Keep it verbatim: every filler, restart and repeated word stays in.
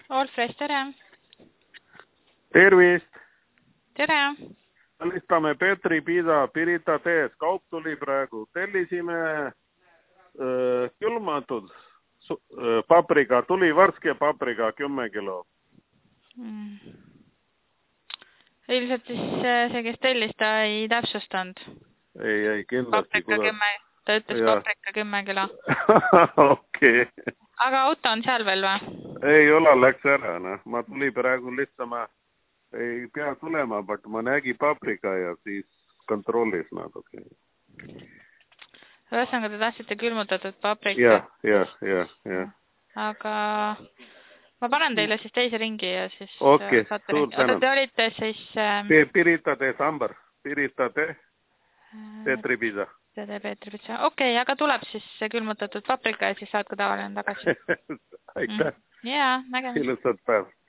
Allfresh, tere! Tervist! Tere! Listame Petri Pisa Pirita tees. Kaup tuli praegu. Tellisime öö, külmatud öö, paprika. Tuli värske paprika kümme kilo. Mm. Ilmselt siis see, kes tellis, ta ei täpsustanud. Ei, ei, kindlasti. Paprika kümme, ta ütles ja. Paprika kümme kilo. Okei. Okay. Aga auto on seal veel või? Ei ole, läks ära. No. Ma tuli praegu lihtsalt, ma ei pea tulema, but ma nägi paprika ja siis kontrollis natuke. Ühesõnaga, te tahtsite külmutatud paprika? Jah, jah, jah, jah. Aga ma panen teile siis teise ringi ja siis... Okei, okay, suur tänu. Te olite siis... Pirita tee sambar. Pirita tee Petri Pisa. Tee Petri Pisa. Okei, okay, aga tuleb siis külmutatud paprika ja siis saad ka tavaline tagasi. Aitäh. Jaa, nägemist. Ilusat päev.